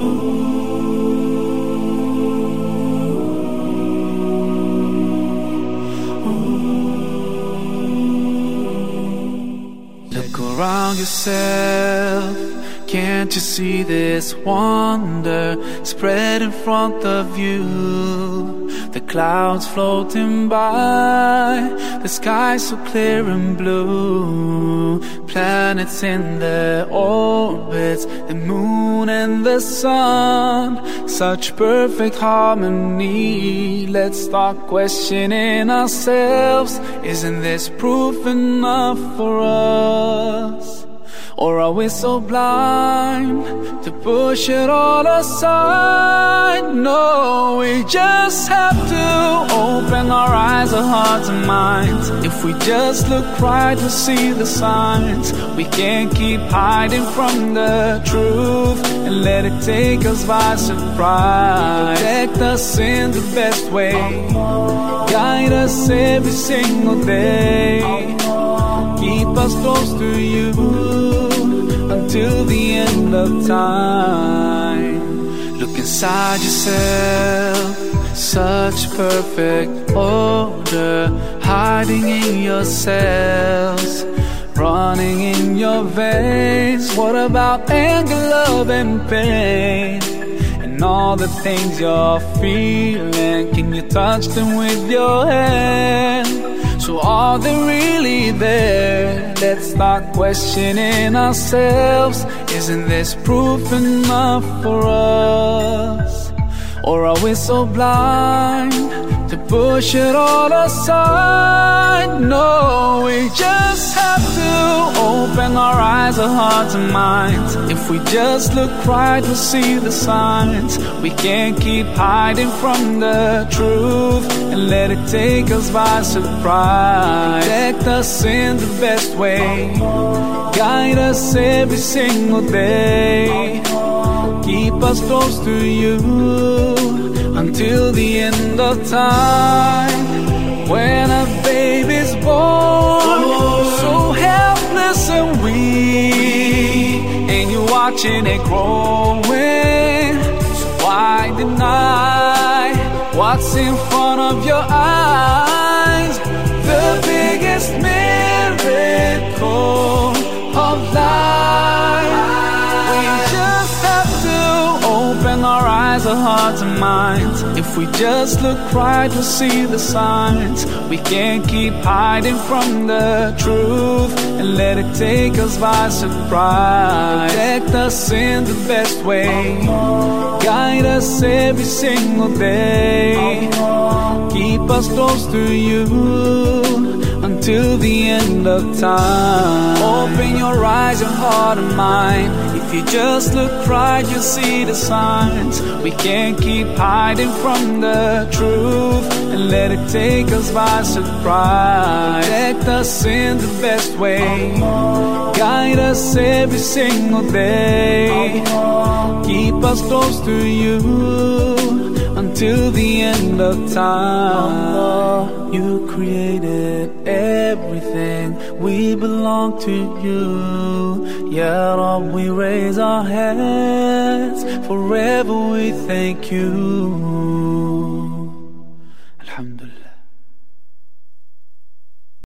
Look around yourself. Can't you see this wonder spread in front of you? The clouds floating by, the sky so clear and blue. Planets in their orbits, the moon and the sun. Such perfect harmony. Let's start questioning ourselves. Isn't this proof enough for us? Or are we so blind to push it all aside? No, we just have to open our eyes, our hearts and minds. If we just look right, we'll see the signs. We can't keep hiding from the truth and let it take us by surprise. Protect us in the best way, guide us every single day. Keep us close to you until the end of time. Look inside yourself, such perfect order, hiding in your cells, running in your veins. What about anger, love and pain? And all the things you're feeling, can you touch them with your hand? So are they really there? Let's start questioning ourselves. Isn't this proof enough for us? Or are we so blind to push it all aside? No, we just have to open our eyes, our hearts and minds. If we just look right, we'll see the signs. We can't keep hiding from the truth and let it take us by surprise. Protect us in the best way, guide us every single day. Keep us close to you until the end of time. When a baby's born, so helpless and weak, and you're watching it growing. So why deny what's in front of your eyes? The biggest miracle of life. We just have to open our eyes, our hearts and minds. If we just look right, we'll see the signs. We can't keep hiding from the truth and let it take us by surprise. Protect us in the best way, guide us every single day. Keep us close to you until the end of time. Open your eyes, your heart and mind. If you just look right, you'll see the signs. We can't keep hiding from the truth and let it take us by surprise. Protect us in the best way, guide us every single day. Keep us close to you until the end of time. You created everything, we belong to you. Yet all we raise our hands, forever we thank you.